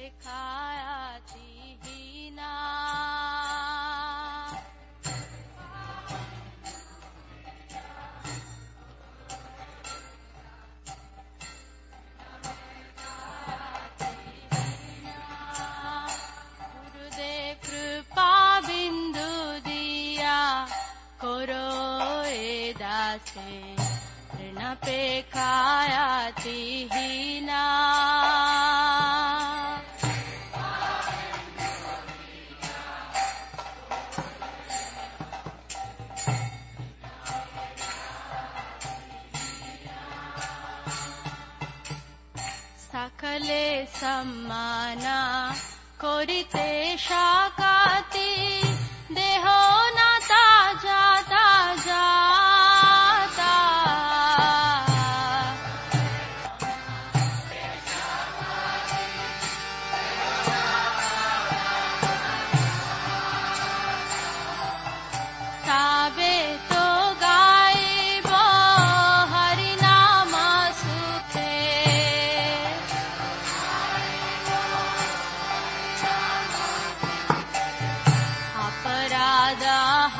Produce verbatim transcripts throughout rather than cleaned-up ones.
पेखायातिहीना गुरुदेव कृपा बिंदु दिया करो ए दासे ऋण पेखायातिहीना सकले सम्माना करिते शाकाति देहो नाता जाता जाता साबे तो गाइबो हरि नाम सुखे अपराधा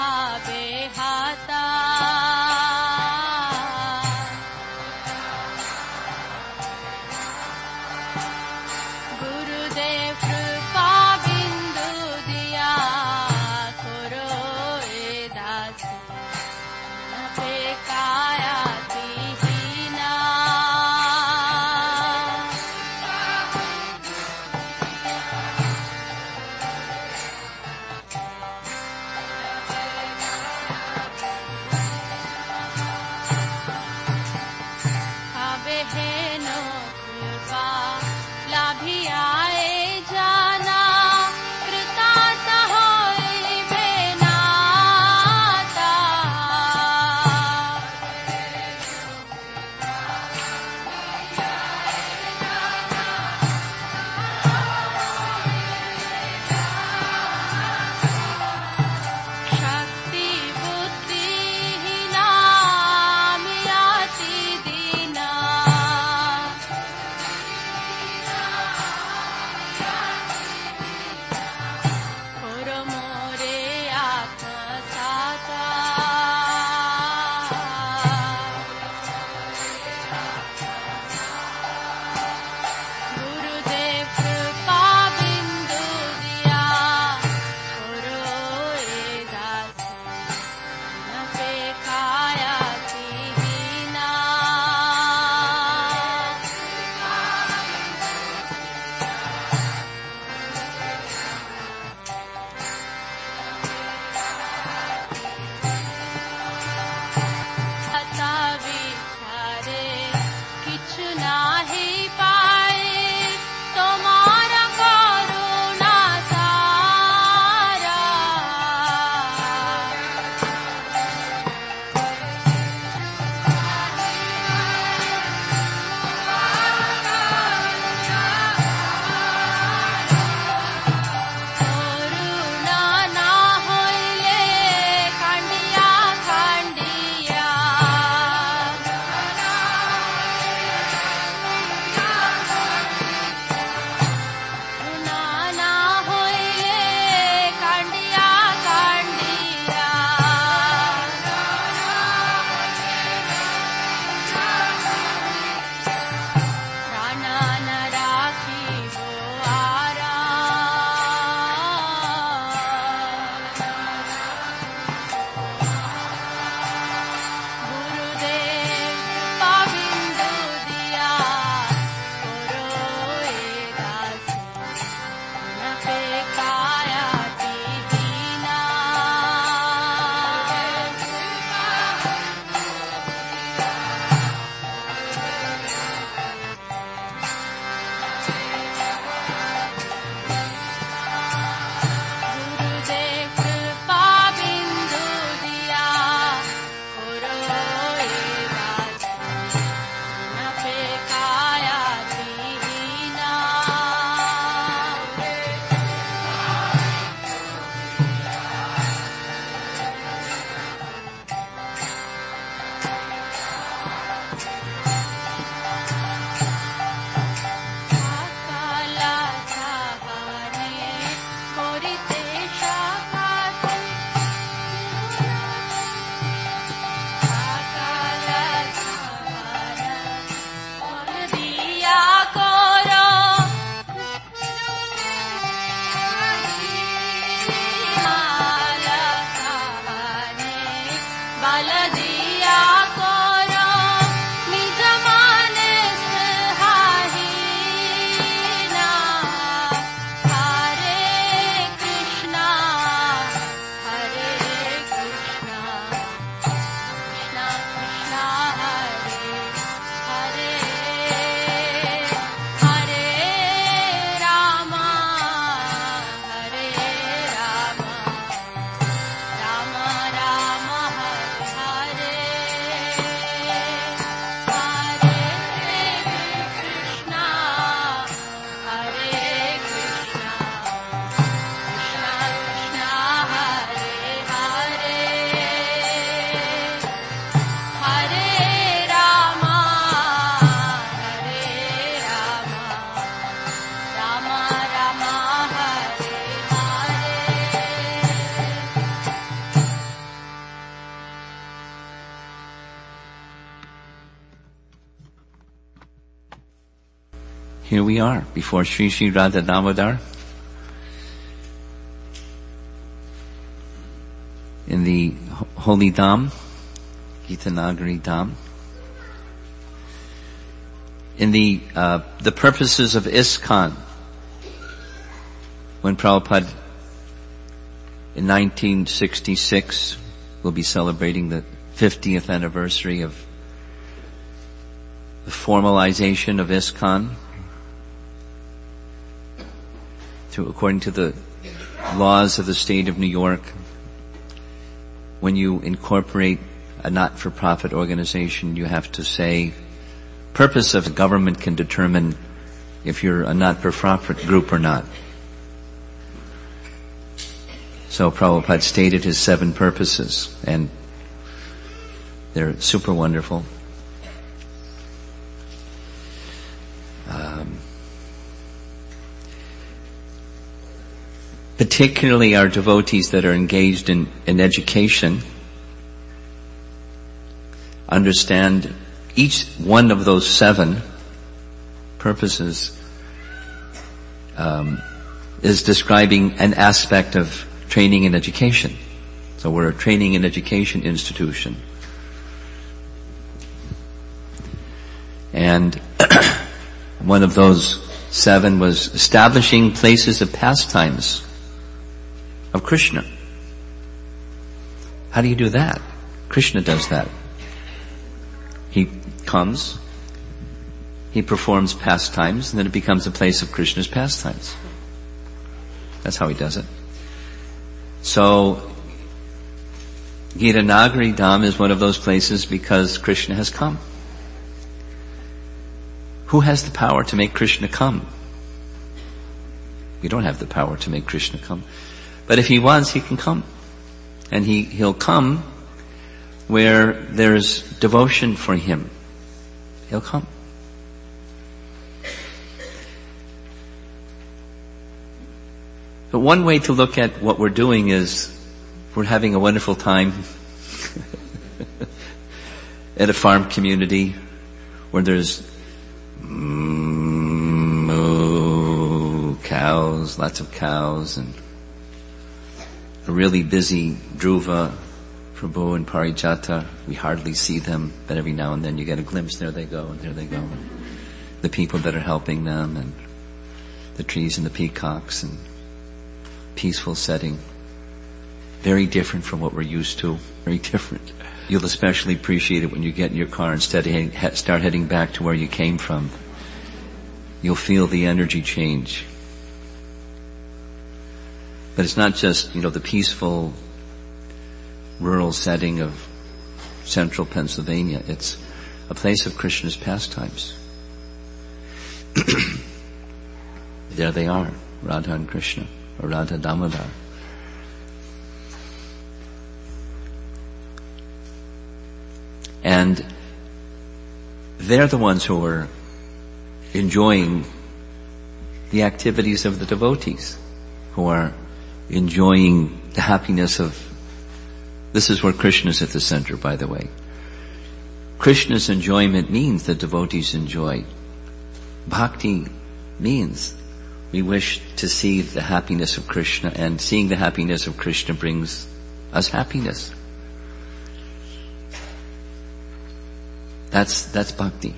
here we are before Sri Sri Radha Damodar in the Holy Dham, Gitanagari Dham. In the uh, the purposes of ISKCON, when Prabhupada in nineteen sixty-six will be celebrating the fiftieth anniversary of the formalization of ISKCON, to, according to the laws of the state of New York, when you incorporate a not-for-profit organization, you have to say, purpose of the government can determine if you're a not-for-profit group or not. So Prabhupada stated his seven purposes, and they're super wonderful. Um, particularly our devotees that are engaged in, in education understand each one of those seven purposes um, is describing an aspect of training and education. So we're a training and education institution. And one of those seven was establishing places of pastimes of Krishna. How do you do that? Krishna does that. He comes, he performs pastimes, and then it becomes a place of Krishna's pastimes. That's how he does it. So, Gitanagari Dham is one of those places because Krishna has come. Who has the power to make Krishna come? We don't have the power to make Krishna come. But if he wants, he can come. And he, he'll come where there's devotion for him. He'll come. But one way to look at what we're doing is we're having a wonderful time at a farm community where there's moo, cows, lots of cows, and a really busy Dhruva, Prabhu and Parijata. We hardly see them, but every now and then you get a glimpse. There they go, and there they go. And the people that are helping them, and the trees and the peacocks, and peaceful setting. Very different from what we're used to. Very different. You'll especially appreciate it when you get in your car and start heading back to where you came from. You'll feel the energy change. But it's not just, you know, the peaceful rural setting of central Pennsylvania. It's a place of Krishna's pastimes. There they are, Radha and Krishna, or Radha Damodar. And they're the ones who are enjoying the activities of the devotees, who are enjoying the happiness of... This is where Krishna's at the center, by the way. Krishna's enjoyment means that devotees enjoy. Bhakti means we wish to see the happiness of Krishna, and seeing the happiness of Krishna brings us happiness. That's, that's bhakti.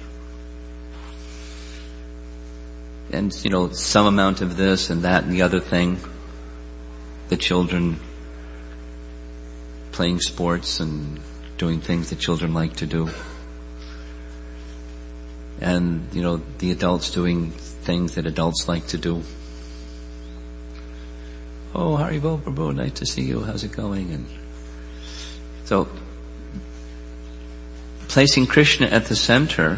And, you know, some amount of this and that and the other thing. The children playing sports and doing things that children like to do. And, you know, the adults doing things that adults like to do. Oh, Haribol Prabhu, nice to see you. How's it going? And so, placing Krishna at the center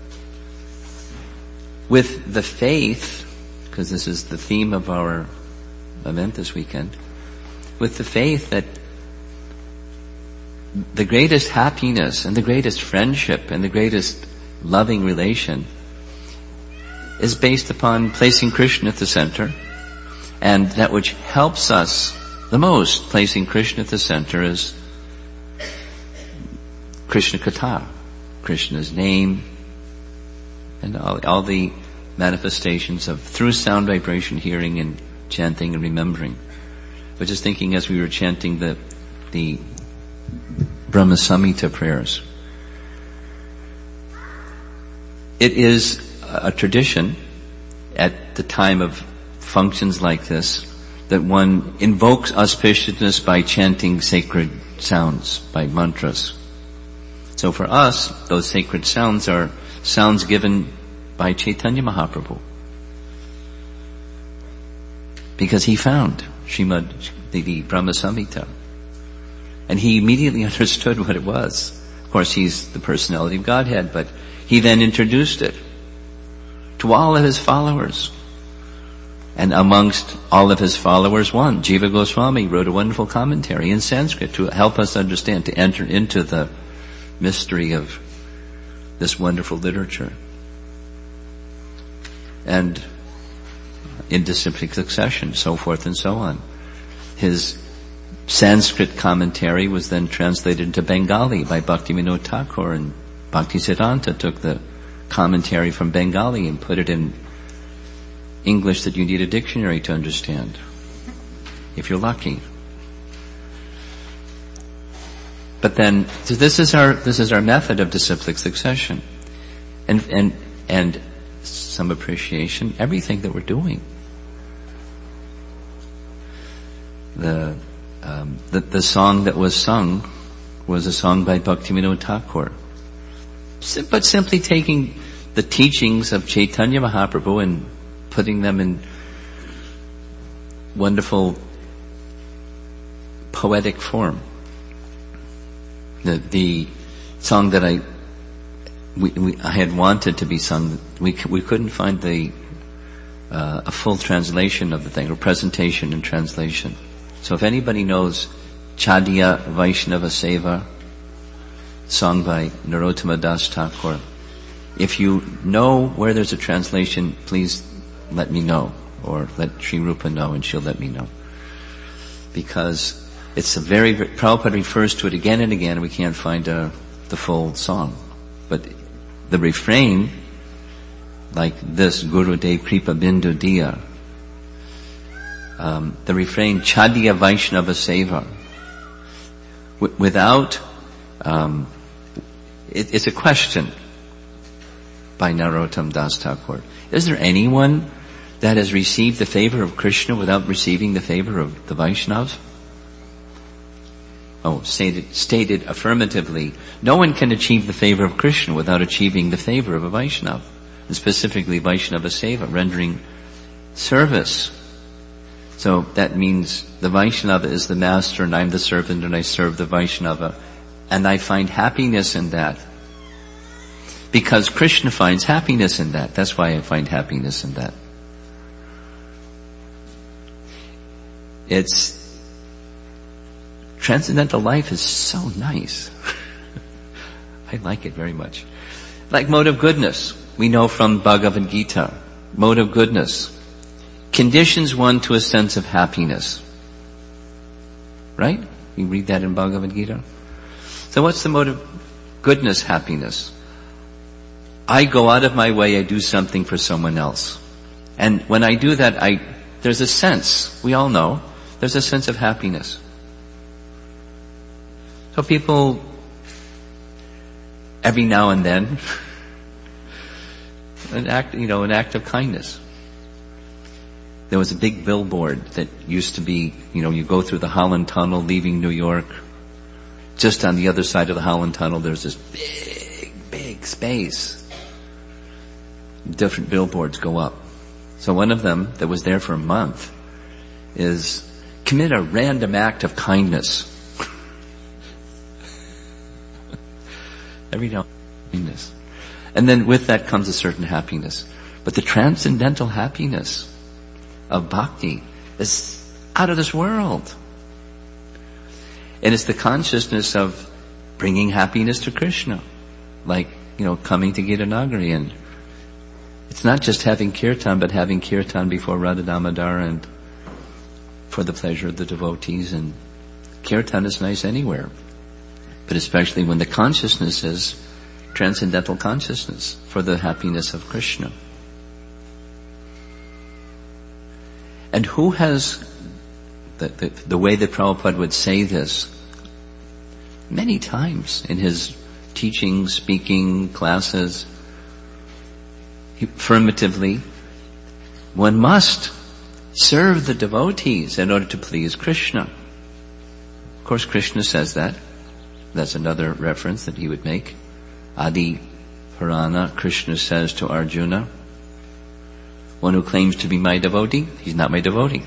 with the faith, because this is the theme of our event this weekend, with the faith that the greatest happiness and the greatest friendship and the greatest loving relation is based upon placing Krishna at the center. And that which helps us the most, placing Krishna at the center, is Krishna Katha, Krishna's name, and all, all the manifestations of through sound vibration, hearing and chanting and remembering. I was just thinking as we were chanting the the Brahma Samhita prayers. It is a tradition at the time of functions like this that one invokes auspiciousness by chanting sacred sounds, by mantras. So for us, those sacred sounds are sounds given by Chaitanya Mahaprabhu. Because he found Srimad, the, the Brahma Samhita. And he immediately understood what it was. Of course, he's the personality of Godhead, but he then introduced it to all of his followers. And amongst all of his followers, one, Jiva Goswami, wrote a wonderful commentary in Sanskrit to help us understand, to enter into the mystery of this wonderful literature. And in disciplic succession, so forth and so on. His Sanskrit commentary was then translated into Bengali by Bhaktivinoda Thakur, and Bhaktisiddhanta took the commentary from Bengali and put it in English that you need a dictionary to understand, if you're lucky. But then, so this is our, this is our method of disciplic succession. And, and, and some appreciation, everything that we're doing. The, um, the, the song that was sung was a song by Bhaktivinoda Thakur. But simply taking the teachings of Chaitanya Mahaprabhu and putting them in wonderful poetic form. The, the song that I, we, we, I had wanted to be sung, we, we couldn't find the, uh, a full translation of the thing, or presentation and translation. So if anybody knows Chadiya Vaishnava Seva, sung by Narottama Das Thakur, if you know where there's a translation, please let me know, or let Sri Rupa know and she'll let me know. Because it's a very, very, Prabhupada refers to it again and again and we can't find uh, the full song. But the refrain, like this, Guru De Kripa Bindu Diya, um, the refrain, Chadiya Vaishnava Seva, w- without, um, it, it's a question by Narottam Das Thakur. Is there anyone that has received the favor of Krishna without receiving the favor of the Vaishnavas? Oh, stated, stated affirmatively, no one can achieve the favor of Krishna without achieving the favor of a Vaishnava, and specifically Vaishnava Seva, rendering service. So that means the Vaishnava is the master and I'm the servant and I serve the Vaishnava, and I find happiness in that. Because Krishna finds happiness in that. That's why I find happiness in that. It's, transcendental life is so nice. I like it very much. Like mode of goodness. We know from Bhagavad Gita, mode of goodness conditions one to a sense of happiness. Right? You read that in Bhagavad Gita. So what's the mode of goodness, happiness? I go out of my way, I do something for someone else. And when I do that, I, there's a sense, we all know, there's a sense of happiness. So people, every now and then, an act, you know, an act of kindness. There was a big billboard that used to be, you know, you go through the Holland Tunnel leaving New York. Just on the other side of the Holland Tunnel, there's this big, big space. Different billboards go up. So one of them that was there for a month is commit a random act of kindness. Every now and then, kindness. And then with that comes a certain happiness. But the transcendental happiness of bhakti is out of this world. And it's the consciousness of bringing happiness to Krishna. Like, you know, coming to Gitanagari, and it's not just having kirtan, but having kirtan before Radha Damodar and for the pleasure of the devotees. And kirtan is nice anywhere, but especially when the consciousness is transcendental consciousness for the happiness of Krishna. And who has, the, the, the way that Prabhupada would say this, many times in his teaching, speaking, classes, he, affirmatively, one must serve the devotees in order to please Krishna. Of course, Krishna says that. That's another reference that he would make. Adi Purana, Krishna says to Arjuna, one who claims to be my devotee, he's not my devotee.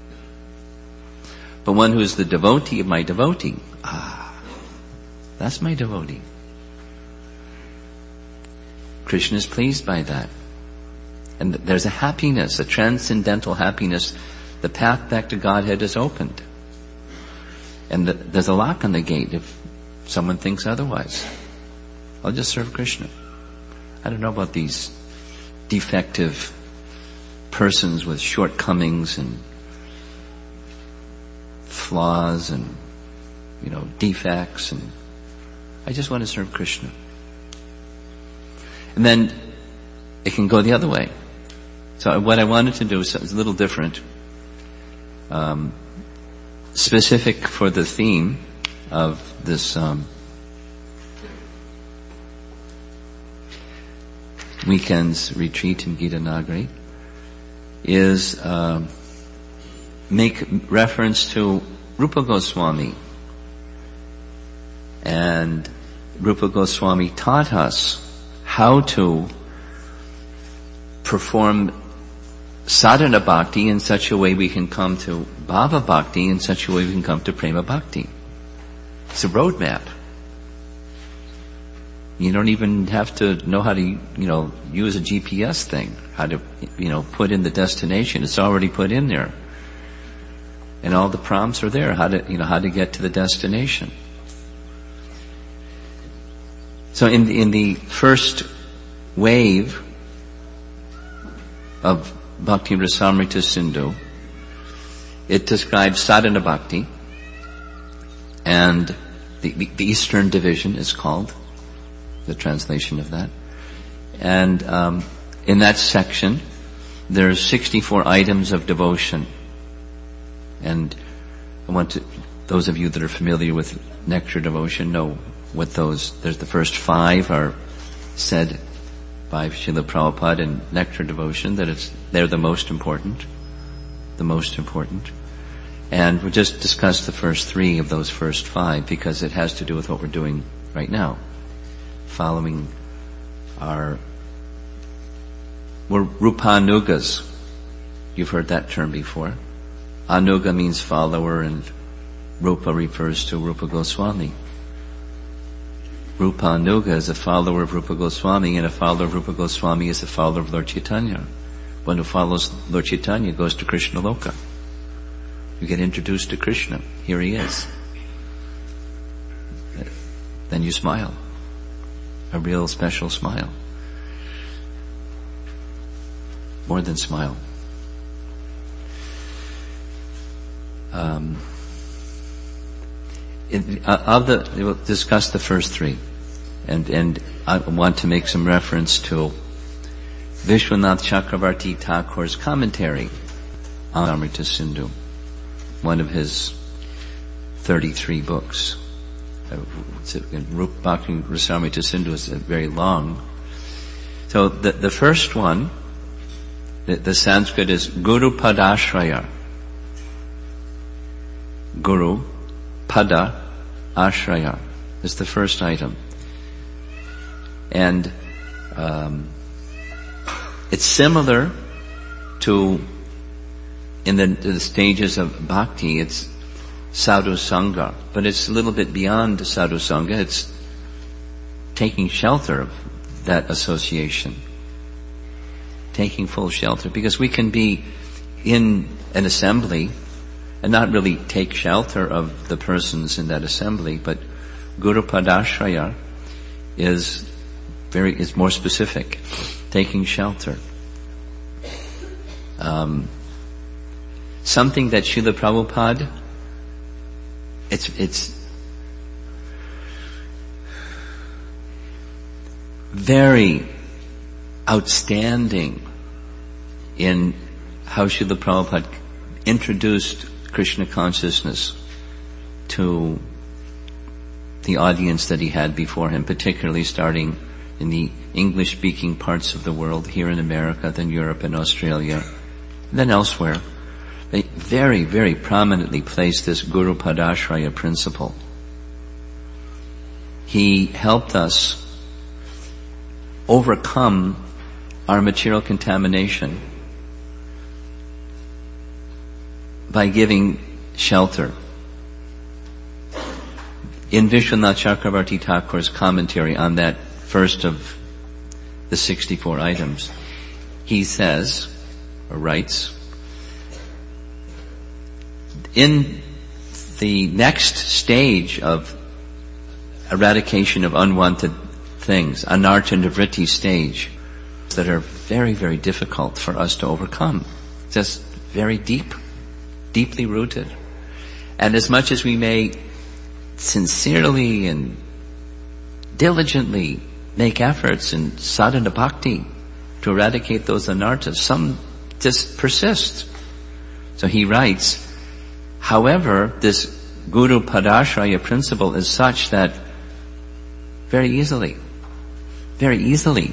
But one who is the devotee of my devotee, ah, that's my devotee. Krishna is pleased by that. And there's a happiness, a transcendental happiness. The path back to Godhead is opened. And the, there's a lock on the gate if someone thinks otherwise. I'll just serve Krishna. I don't know about these defective persons with shortcomings and flaws and, you know, defects, and I just want to serve Krishna. And then it can go the other way. So what I wanted to do is a little different, um, specific for the theme of this um, weekend's retreat in Gita Nagari, is uh, make reference to Rupa Goswami. And Rupa Goswami taught us how to perform sadhana bhakti in such a way we can come to bhava bhakti, in such a way we can come to prema bhakti. It's a roadmap. You don't even have to know how to, you know, use a G P S thing, how to, you know, put in the destination. It's already put in there. And all the prompts are there, how to, you know, how to get to the destination. So in the, in the first wave of Bhakti Rasamrita Sindhu, it describes sadhana bhakti, and the, the, the Eastern division is called, the translation of that. And um, in that section, there's sixty-four items of devotion. And I want to, those of you that are familiar with nectar devotion know what those, there's the first five are said by Srila Prabhupada in nectar devotion, that it's, they're the most important, the most important. And we'll just discuss the first three of those first five because it has to do with what we're doing right now. Following our, we're Rupanugas. You've heard that term before. Anuga means follower, and Rupa refers to Rupa Goswami. Rupanuga is a follower of Rupa Goswami, and a follower of Rupa Goswami is a follower of Lord Chaitanya. One who follows Lord Chaitanya goes to Krishna Loka. You get introduced to Krishna. Here he is. Then you smile. A real special smile. More than smile. Um, it, uh, of the, we'll discuss the first three. And, and I want to make some reference to Vishwanath Chakravarti Thakur's commentary on Amrita Sindhu, one of his thirty-three books. Rupa Bhakti Rasamrita Sindhu is very long. So the, the first one, the, the Sanskrit is Guru Padashraya. Guru Pada Ashraya is the first item. And um, it's similar to, in the, the stages of bhakti, it's sadhu sangha, but it's a little bit beyond sadhu sangha. It's taking shelter of that association, taking full shelter, because we can be in an assembly and not really take shelter of the persons in that assembly, but Guru Padashraya is very, is more specific, taking shelter. Um, something that Srila Prabhupada, it's, it's very outstanding in how Srila Prabhupada introduced Krishna consciousness to the audience that he had before him, particularly starting in the English-speaking parts of the world, here in America, then Europe and Australia, and then elsewhere. They very, very prominently placed this Guru Padashraya principle. He helped us overcome our material contamination by giving shelter. In Vishwanath Chakravarti Thakur's commentary on that first of the sixty-four items, he says, or writes, in the next stage of eradication of unwanted things, anartha nivritti stage, that are very, very difficult for us to overcome. Just very deep, deeply rooted. And as much as we may sincerely and diligently make efforts in sadhana bhakti to eradicate those anarthas, some just persist. So he writes, however, this Guru Padashraya principle is such that very easily, very easily,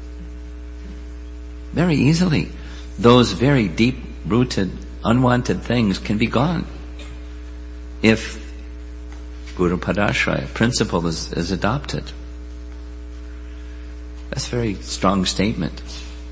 very easily, those very deep-rooted, unwanted things can be gone if Guru Padashraya principle is, is adopted. That's a very strong statement.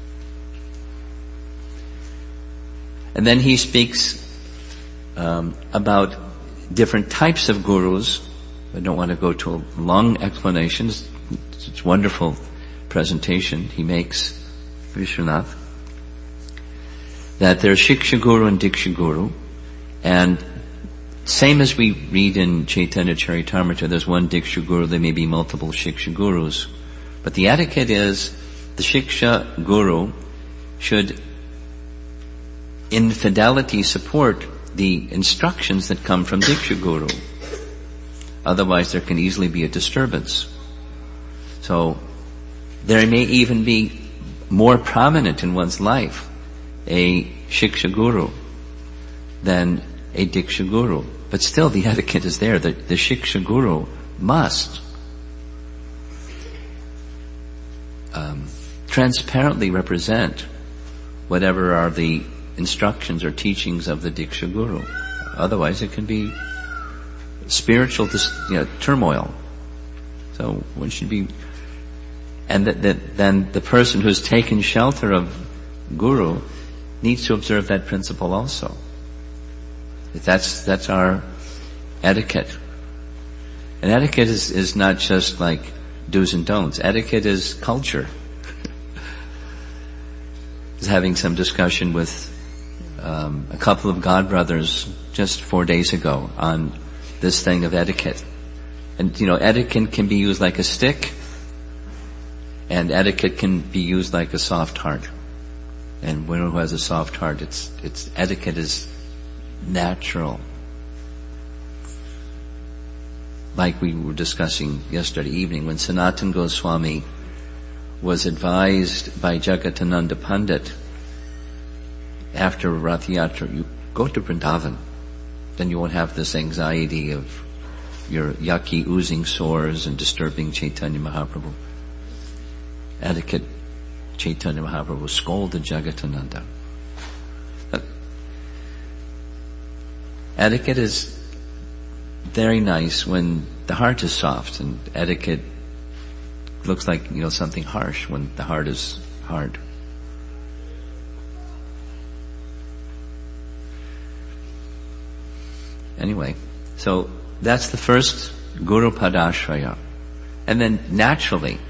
And then he speaks um, about different types of gurus. I don't want to go to a long explanation. It's, it's a wonderful presentation he makes, Vishwanath, that there's Shiksha Guru and Diksha Guru, and same as we read in Chaitanya Charitamrita, there's one Diksha Guru, there may be multiple Shiksha Gurus. But the etiquette is, the Shiksha Guru should in fidelity support the instructions that come from Diksha Guru. Otherwise there can easily be a disturbance. So, there may even be more prominent in one's life a Shiksha Guru than a Diksha Guru. But still the etiquette is there. The, the Shiksha Guru must um, transparently represent whatever are the instructions or teachings of the Diksha Guru. Otherwise it can be spiritual dis- you know, turmoil. So one should be, and that, that then the person who's taken shelter of Guru needs to observe that principle also. That's, that's our etiquette. And etiquette is, is not just like do's and don'ts. Etiquette is culture. I was having some discussion with um, a couple of godbrothers just four days ago on this thing of etiquette. And, you know, etiquette can be used like a stick, and etiquette can be used like a soft heart. And one who has a soft heart, it's, it's, etiquette is natural. Like we were discussing yesterday evening when Sanatana Goswami was advised by Jagatananda Pandit after Rath Yatra, you go to Vrindavan, then you won't have this anxiety of your yucky oozing sores and disturbing Chaitanya Mahaprabhu. Etiquette, Chaitanya Mahaprabhu scolded Jagatananda. Etiquette is very nice when the heart is soft, and etiquette looks like, you know, something harsh when the heart is hard. Anyway, so that's the first Guru Padashraya. And then naturally,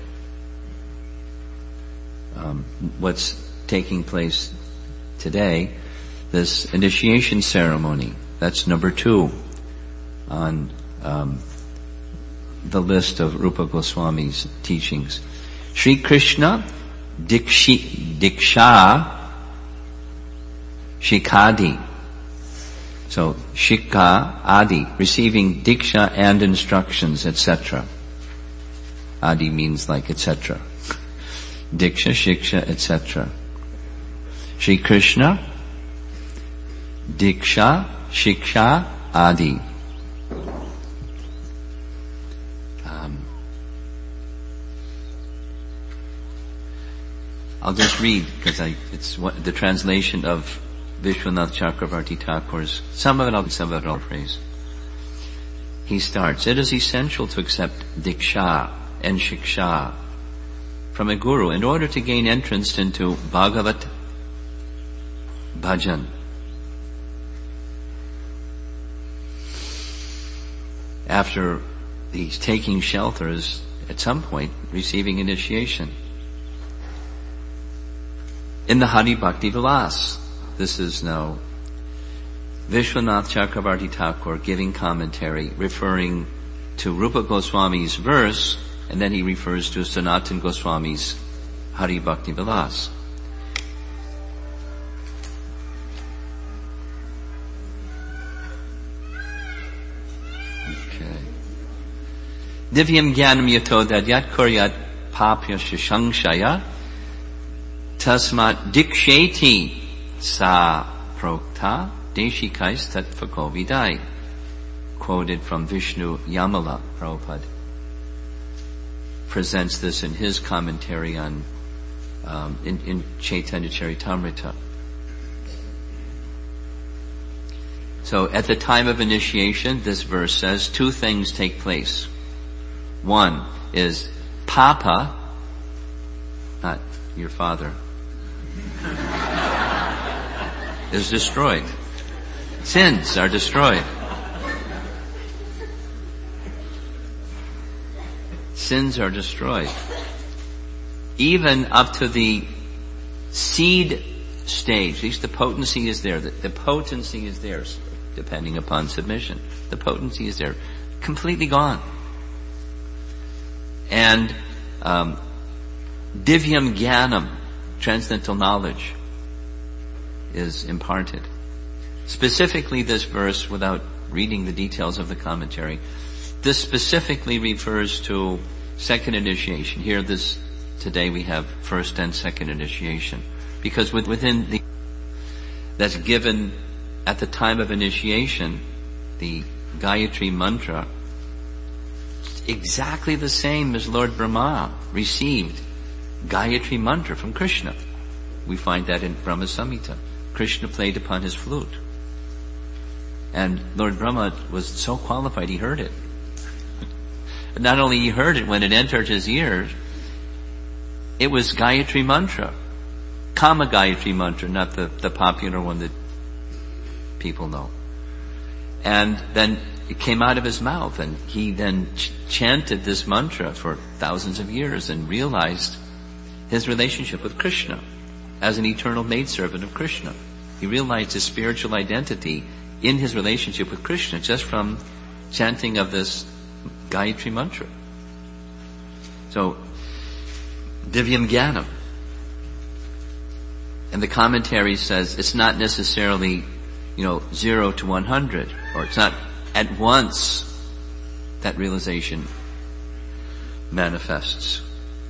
um, what's taking place today, this initiation ceremony, that's number two on um, the list of Rupa Goswami's teachings. Sri Krishna Dikshi, Diksha Shikadi. So, Shikha Adi, receiving Diksha and instructions, et cetera. Adi means like et cetera. Diksha, Shiksha, et cetera. Sri Krishna Diksha, Shiksha, Adi. Um, I'll just read, because I, it's what, the translation of Vishwanath Chakravarti Thakur's, some of it I'll, some of it I'll praise. He starts, it is essential to accept Diksha and Shiksha from a guru in order to gain entrance into Bhagavat Bhajan. After he's taking shelter is at some point receiving initiation. In the Hari Bhakti Vilas, this is now Vishwanath Chakravarti Thakur giving commentary referring to Rupa Goswami's verse, and then he refers to Sanatana Goswami's Hari Bhakti Vilas. Okay. Divyam Jnanam Yato Dadyat Kuryat Papya Shishangshaya Tasmat Diksheti Sa Prokta Deshikais Tat Fakovidai. Quoted from Vishnu Yamala. Prabhupada presents this in his commentary on um, in, in Chaitanya Charitamrita. So at the time of initiation, this verse says two things take place. One is Papa, not your father, is destroyed. Sins are destroyed. Sins are destroyed. Even up to the seed stage, at least the potency is there. The, the potency is there, depending upon submission. The potency is there. Completely gone. And um, Divyam Jnanam, transcendental knowledge, is imparted. Specifically this verse, without reading the details of the commentary, this specifically refers to second initiation. Here this, today we have first and second initiation. Because within the, that's given at the time of initiation, the Gayatri mantra, exactly the same as Lord Brahma received Gayatri mantra from Krishna. We find that in Brahma Samhita. Krishna played upon his flute. And Lord Brahma was so qualified, he heard it. Not only he heard it, when it entered his ears, it was Gayatri mantra. Kama Gayatri mantra, not the, the popular one that people know. And then it came out of his mouth, and he then ch- chanted this mantra for thousands of years and realized his relationship with Krishna as an eternal maidservant of Krishna. He realized his spiritual identity in his relationship with Krishna just from chanting of this Gayatri mantra. So, Divyam Jnanam. And the commentary says it's not necessarily, you know, zero to one hundred, or it's not at once that realization manifests.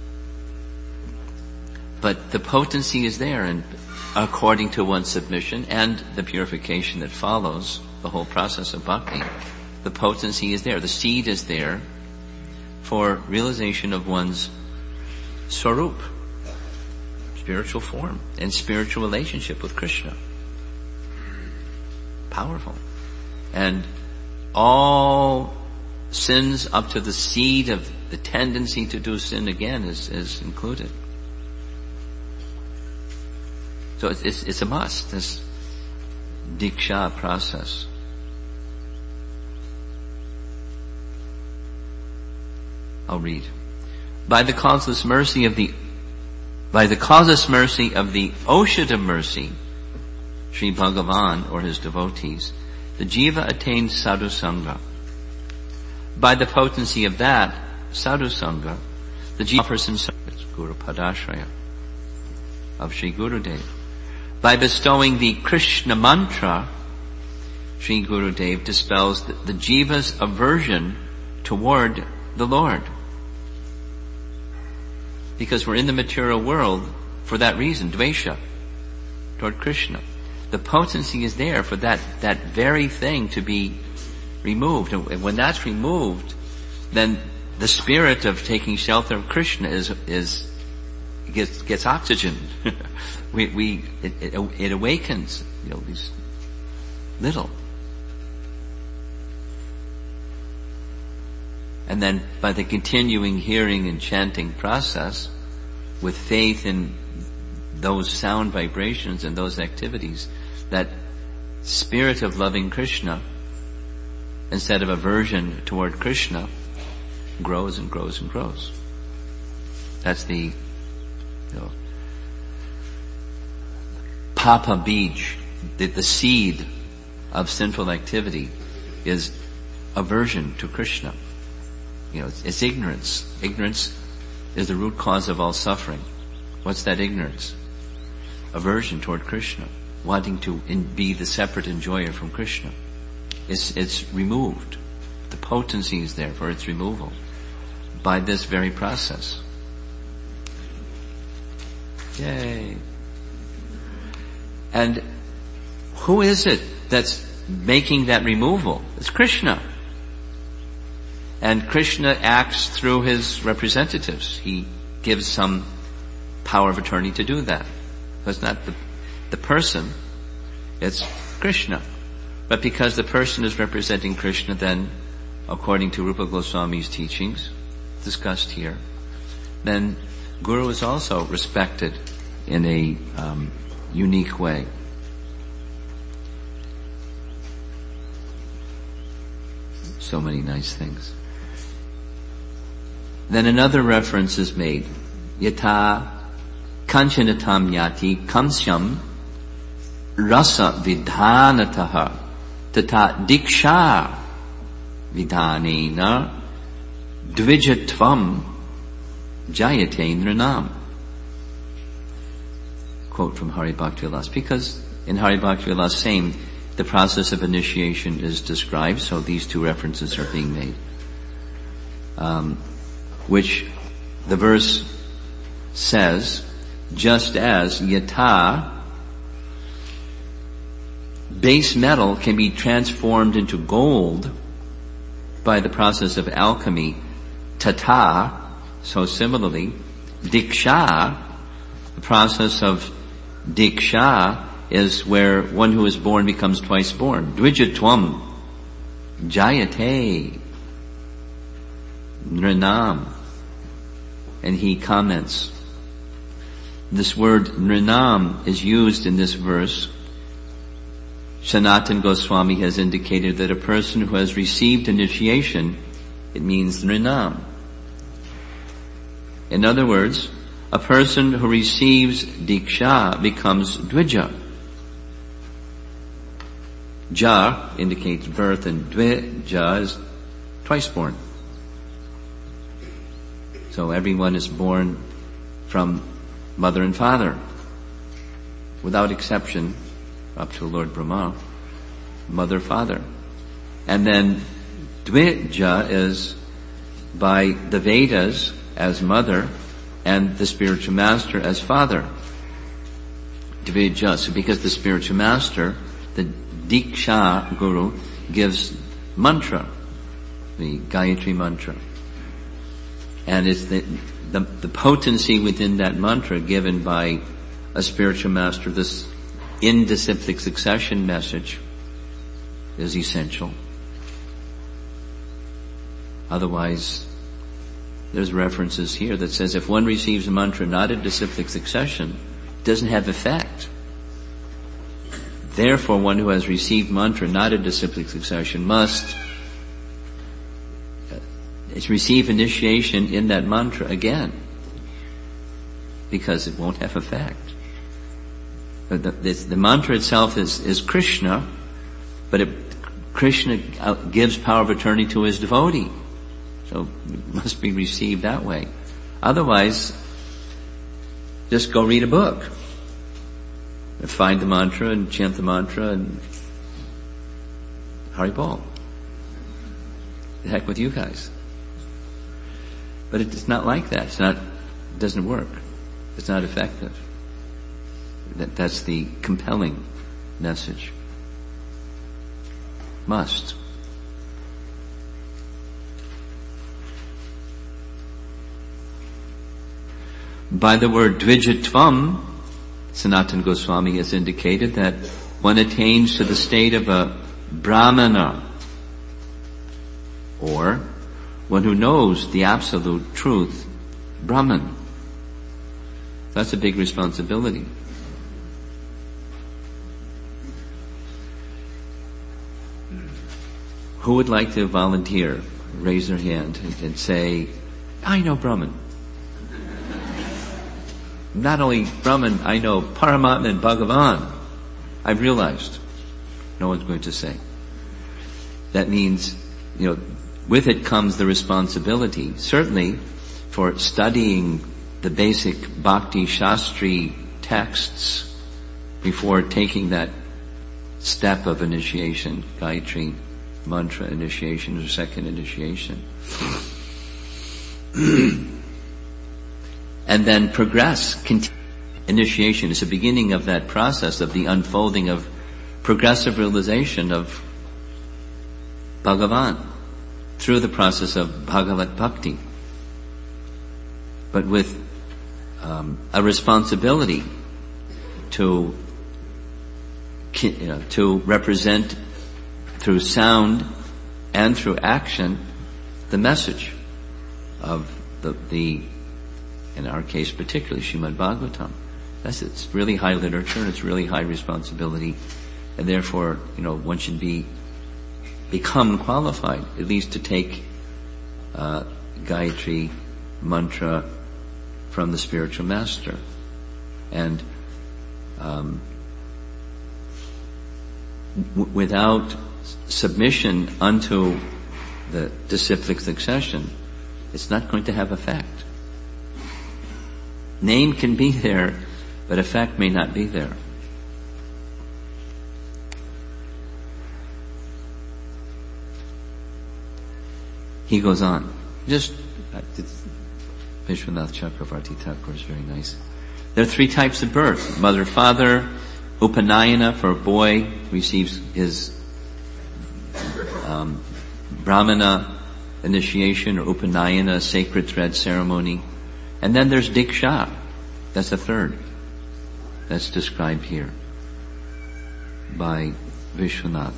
But the potency is there, and according to one's submission and the purification that follows the whole process of bhakti, the potency is there. The seed is there for realization of one's swarup, spiritual form, and spiritual relationship with Krishna. Powerful. And all sins up to the seed of the tendency to do sin again is, is included. So it's, it's, it's a must, this Diksha process. I'll read. By the causeless mercy of the, by the causeless mercy of the Oshad of mercy, Sri Bhagavan or his devotees, the jiva attains sadhu sangha. By the potency of that sadhu sangha, the jiva offers himself as Guru Padashraya of Sri Gurudev. By bestowing the Krishna mantra, Sri Gurudev dispels the, the jiva's aversion toward the Lord. Because we're in the material world for that reason, dvesha, toward Krishna. the potency is there for that, that very thing to be removed. And when that's removed, then the spirit of taking shelter of Krishna is, is, gets, gets oxygen. we, we, it, it, it awakens, you know, these little. And then by the continuing hearing and chanting process, with faith in those sound vibrations and those activities, that spirit of loving Krishna, instead of aversion toward Krishna, grows and grows and grows. That's the, you know, Papa Bij, the, the seed of sinful activity is aversion to Krishna. You know, it's, it's ignorance. Ignorance is the root cause of all suffering. What's that ignorance? Aversion toward Krishna, wanting to in, be the separate enjoyer from Krishna. It's, it's removed. The potency is there for its removal by this very process. Yay. And who is it that's making that removal? It's Krishna. And Krishna acts through his representatives. He gives some power of attorney to do that. So it's not the, the person, it's Krishna. But because the person is representing Krishna, then, according to Rupa Goswami's teachings, discussed here, then Guru is also respected in a um, unique way. So many nice things. Then another reference is made. Yata kanchanatam yati kamsyam rasa vidhanataha tata diksha vidhanena dvijatvam jayate nranam. Quote from Hari Bhakti Vilas. Because in Hari Bhakti Vilas same, the process of initiation is described, so these two references are being made. Um, which the verse says, just as yata, base metal can be transformed into gold by the process of alchemy, tata, so similarly, diksha, the process of diksha is where one who is born becomes twice born. Dvijatvam jayate nranam. And he comments, this word nranam is used in this verse. Sanatana Goswami has indicated that a person who has received initiation, it means nranam. In other words, a person who receives diksha becomes dvija. Ja indicates birth and dvija is twice born. So everyone is born from mother and father, without exception, up to Lord Brahma, mother, father. And then dvija is by the Vedas as mother and the spiritual master as father. Dvija. So because the spiritual master, the Diksha Guru, gives mantra, the Gayatri mantra. And it's the, the, the potency within that mantra given by a spiritual master, this in disciplic succession message is essential. Otherwise, there's references here that says if one receives a mantra not in disciplic succession, it doesn't have effect. Therefore, one who has received mantra not in disciplic succession must receive initiation in that mantra again, because it won't have effect. But the, this, the mantra itself is, is Krishna, but it, Krishna gives power of attorney to his devotee. So it must be received that way. Otherwise, just go read a book. Find the mantra and chant the mantra and Hari Bol. The heck with you guys. But it's not like that. It's not, it doesn't work. It's not effective. That, that's the compelling message. Must. By the word dvijitvam, Sanatana Goswami has indicated that one attains to the state of a brahmana, or one who knows the absolute truth, Brahman. That's a big responsibility. Who would like to volunteer, raise their hand and, and say, I know Brahman. Not only Brahman, I know Paramatma and Bhagavan. I've realized. No one's going to say. That means, you know, with it comes the responsibility, certainly, for studying the basic Bhakti Shastri texts before taking that step of initiation, Gayatri Mantra initiation or second initiation. And then progress. Initiation is the beginning of that process of the unfolding of progressive realization of Bhagavan through the process of Bhagavat Bhakti. But with um, a responsibility to you know, to represent through sound and through action the message of the, the in our case particularly, Srimad Bhagavatam. That's, it's really high literature and it's really high responsibility, and therefore, you know, one should be, become qualified, at least to take, uh, Gayatri mantra from the spiritual master. And, um, w- without submission unto the disciplic succession, it's not going to have effect. Name can be there, but effect may not be there. He goes on. Just, Vishwanath Chakravarti Thakur is very nice. There are three types of birth. Mother, father, Upanayana, for a boy receives his um, Brahmana initiation or Upanayana, sacred thread ceremony. And then there's Diksha. That's a third. That's described here by Vishwanath.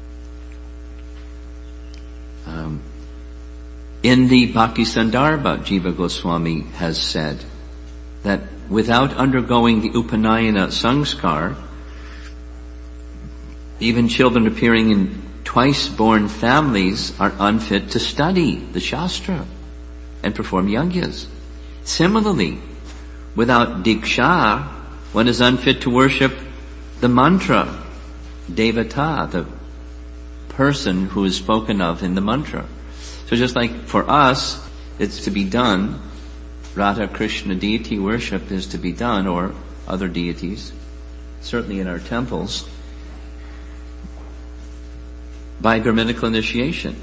Um, in the Bhakti Sandarbha, Jiva Goswami has said that without undergoing the Upanayana Sanskar, even children appearing in twice-born families are unfit to study the Shastra and perform yagyas. Similarly, without Diksha, one is unfit to worship the mantra, Devata, the person who is spoken of in the mantra. So just like for us, it's to be done, Radha Krishna deity worship is to be done, or other deities, certainly in our temples, by Brahminical initiation.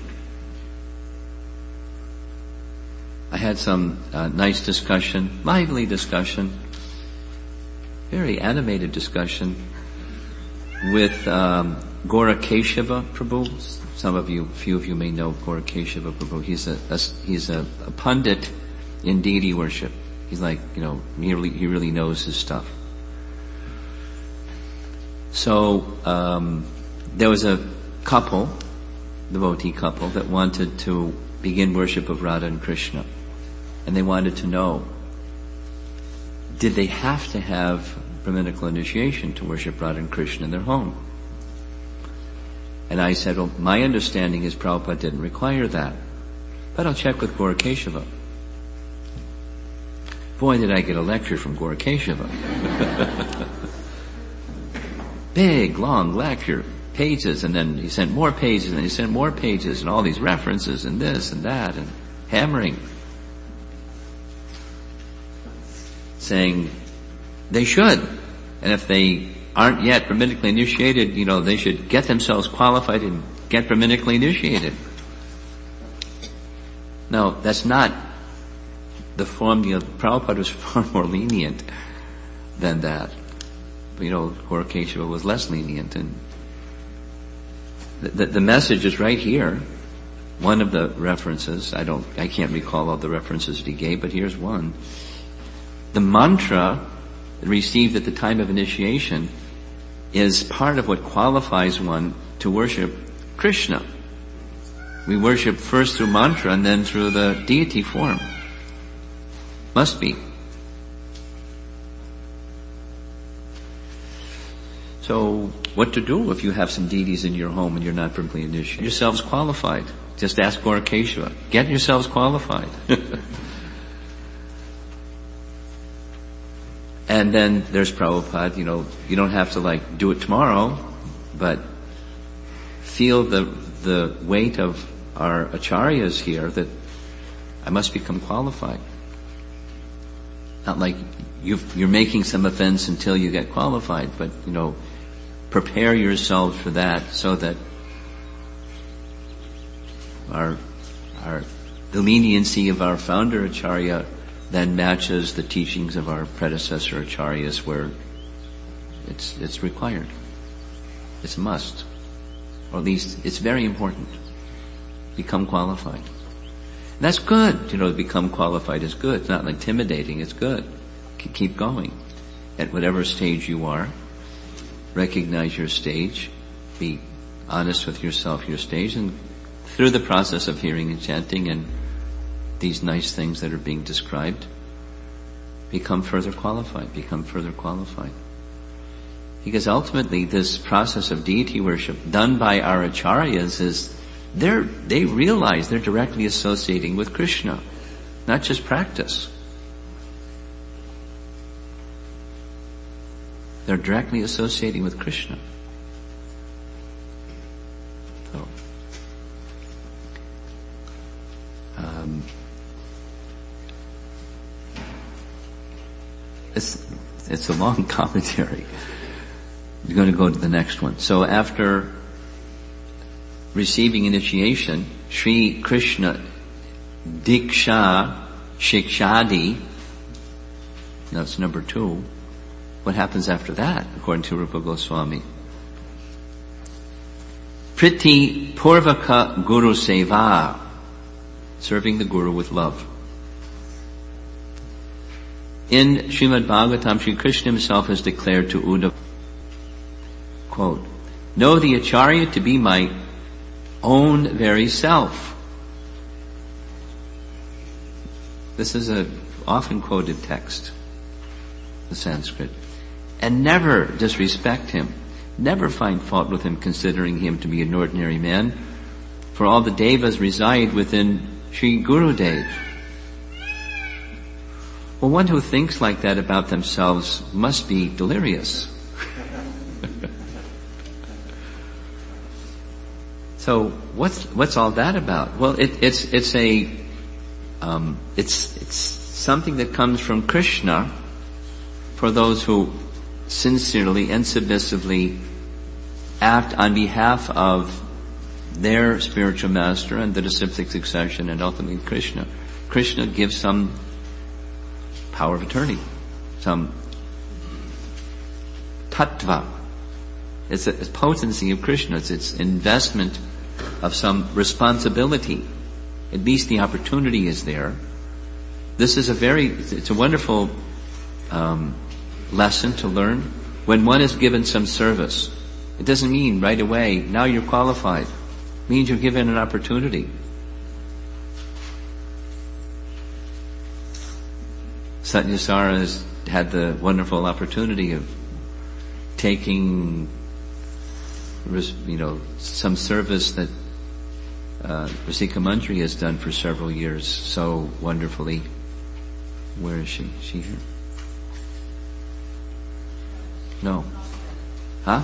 I had some uh, nice discussion, lively discussion, very animated discussion with um, Gora Keshava Prabhu. Some of you, few of you may know Gora Keshava Prabhu. He's a, a he's a, a pundit in deity worship. He's like, you know, he really, he really knows his stuff. So um, there was a couple, devotee couple, that wanted to begin worship of Radha and Krishna. And they wanted to know, did they have to have Brahminical initiation to worship Radha and Krishna in their home? And I said, well, my understanding is Prabhupada didn't require that. But I'll check with Gora Keshava. Boy, did I get a lecture from Gora Keshava. Big, long lecture, pages, and then he sent more pages, and he sent more pages, and all these references, and this and that, and hammering. Saying they should. And if they aren't yet Brahminically initiated, you know, they should get themselves qualified and get Brahminically initiated. No, that's not the formula. Prabhupada was far more lenient than that. you know, Gaura was less lenient. And the, the, the message is right here. One of the references, I don't, I can't recall all the references that he gave, but here's one. The mantra received at the time of initiation is part of what qualifies one to worship Krishna. We worship first through mantra and then through the deity form. Must be. So, what to do if you have some deities in your home and you're not properly initiated? Get yourselves qualified. Just ask Gaurakeshava. Get yourselves qualified. And then there's Prabhupada, you know, you don't have to like do it tomorrow, but feel the the weight of our acharyas here that I must become qualified. Not like you've, you're making some offense until you get qualified, but, you know, prepare yourselves for that so that our, our, the leniency of our founder acharya then matches the teachings of our predecessor acharyas where it's, it's required. It's a must. Or at least it's very important. Become qualified. And that's good. You know, to become qualified is good. It's not intimidating. It's good. Keep going. At whatever stage you are, recognize your stage. Be honest with yourself, your stage, and through the process of hearing and chanting and these nice things that are being described, become further qualified, become further qualified. Because ultimately this process of deity worship done by our acharyas is, they're, they realize they're directly associating with Krishna, not just practice. They're directly associating with Krishna. So, um, It's, it's a long commentary. We're going to go to the next one. So after receiving initiation, Sri Krishna Diksha Shikshadi, that's number two. What happens after that, according to Rupa Goswami? Priti Purvaka Guru Seva, serving the Guru with love. In Srimad Bhagavatam, Sri Krishna himself has declared to Uddhava, quote, know the Acharya to be my own very self. This is a often quoted text, the Sanskrit. And never disrespect him. Never find fault with him, considering him to be an ordinary man. For all the devas reside within Sri Gurudev. Well, one who thinks like that about themselves must be delirious. So what's what's all that about? Well, it, it's it's a um, it's it's something that comes from Krishna for those who sincerely and submissively act on behalf of their spiritual master and the disciplic succession, and ultimately Krishna. Krishna gives some power of attorney, some tattva. It's a it's potency of Krishna. It's its investment of some responsibility. At least the opportunity is there. This is a very, it's a wonderful um, lesson to learn. When one is given some service, it doesn't mean right away, now you're qualified. It means you're given an opportunity. Satyasara has had the wonderful opportunity of taking, you know, some service that uh, Rasika Manjari has done for several years so wonderfully. Where is she? Is she here? No. Huh?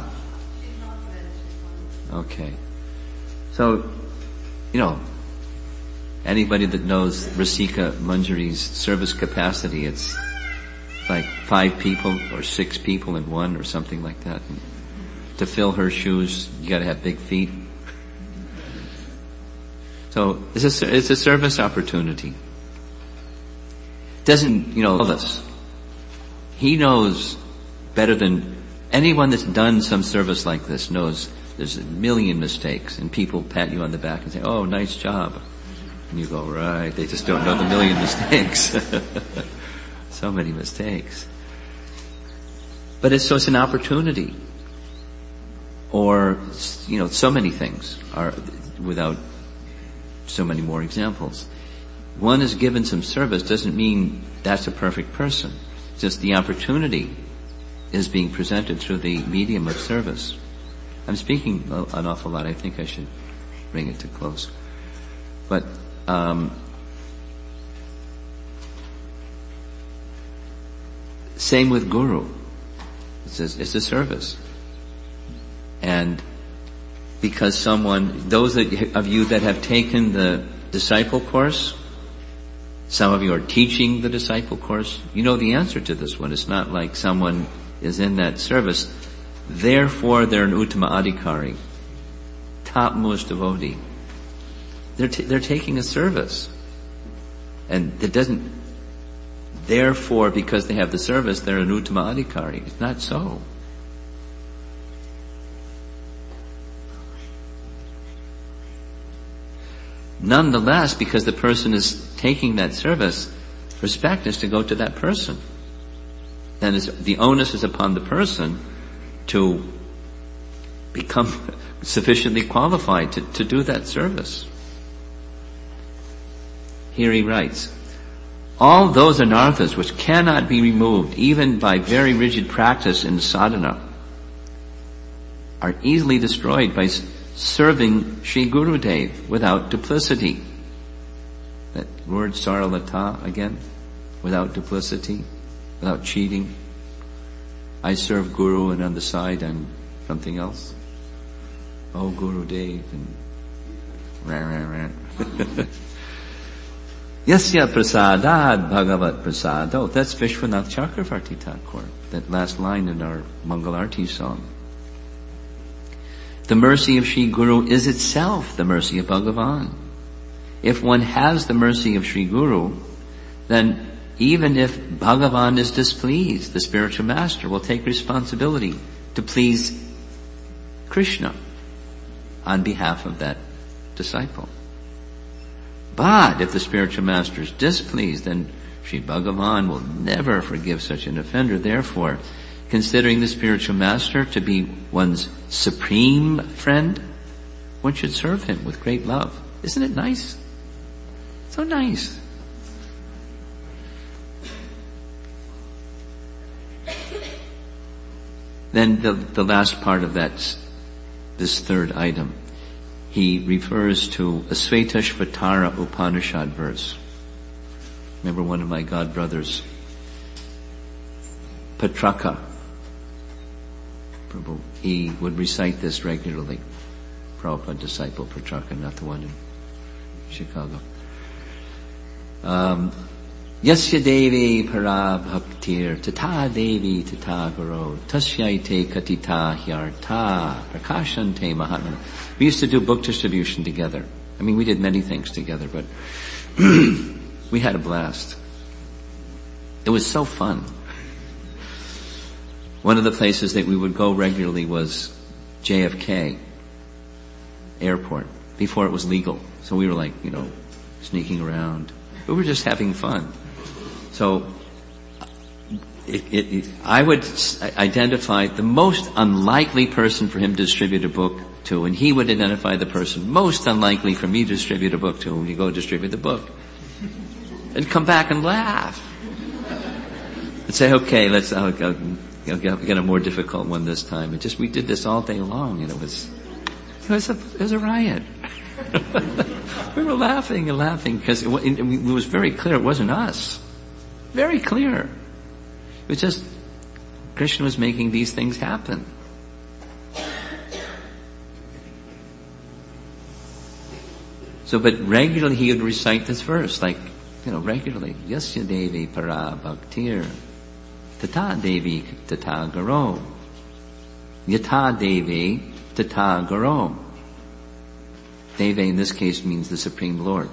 Okay. So, you know, anybody that knows Rasika Manjari's service capacity, it's like five people or six people in one or something like that. And to fill her shoes, you gotta have big feet. So, it's a, it's a service opportunity. Doesn't, you know, this. He knows better than anyone that's done some service like this knows there's a million mistakes, and people pat you on the back and say, oh, nice job. And you go, right, they just don't know the million mistakes. So many mistakes. But it's, so it's an opportunity. Or, you know, so many things are, without so many more examples. One is given some service doesn't mean that's a perfect person. It's just the opportunity is being presented through the medium of service. I'm speaking an awful lot. I think I should bring it to close. But, um, same with Guru. It says it's a service. And because someone, those of you that have taken the disciple course, some of you are teaching the disciple course, you know the answer to this one. It's not like someone is in that service, therefore they're an Uttama Adhikari, topmost devotee. They're, t- they're taking a service. And it doesn't, therefore because they have the service, they're an Uttama Adhikari. It's not so. Nonetheless, because the person is taking that service, respect is to go to that person. Then it's, the onus is upon the person to become sufficiently qualified to, to do that service. Here he writes, all those anarthas which cannot be removed even by very rigid practice in sadhana are easily destroyed by serving Sri Gurudev without duplicity. That word saralata again, without duplicity, without cheating. I serve Guru and on the side I'm something else. Oh, Gurudev and rah rah rah. Yasya prasadad bhagavat prasado. That's Vishwanath Chakravarti Thakur. That last line in our Mangalarti song. The mercy of Sri Guru is itself the mercy of Bhagavan. If one has the mercy of Sri Guru, then even if Bhagavan is displeased, the spiritual master will take responsibility to please Krishna on behalf of that disciple. But if the spiritual master is displeased, then Sri Bhagavan will never forgive such an offender. Therefore, considering the spiritual master to be one's supreme friend, one should serve him with great love. Isn't it nice? So nice. Then the, the last part of that, this third item, he refers to a Svetashvatara Upanishad verse. Remember one of my god brothers, Patraka Prabhu, he would recite this regularly. Prabhupada disciple Patraka, not the one in Chicago. Um, Yasya Devi para bhaktir tata Devi tata guru tasyaite katita hyarta prakashante mahatma. We used to do book distribution together. I mean, we did many things together, but we had a blast. It was so fun. One of the places that we would go regularly was J F K Airport, before it was legal. So we were like, you know, sneaking around. We were just having fun. So it, it, it, I would identify the most unlikely person for him to distribute a book to, and he would identify the person most unlikely for me to distribute a book to, and we go distribute the book. And come back and laugh. And say, okay, let's I'll, I'll, I'll get a more difficult one this time. And just, we did this all day long, and it was, it was a, it was a riot. We were laughing and laughing because it, it, it was very clear it wasn't us. Very clear. It was just Krishna was making these things happen. So, but regularly he would recite this verse, like, you know, regularly. Yasya Devi para bhaktir tata Devi tata garo yata Devi tata garo. Devi in this case means the Supreme Lord.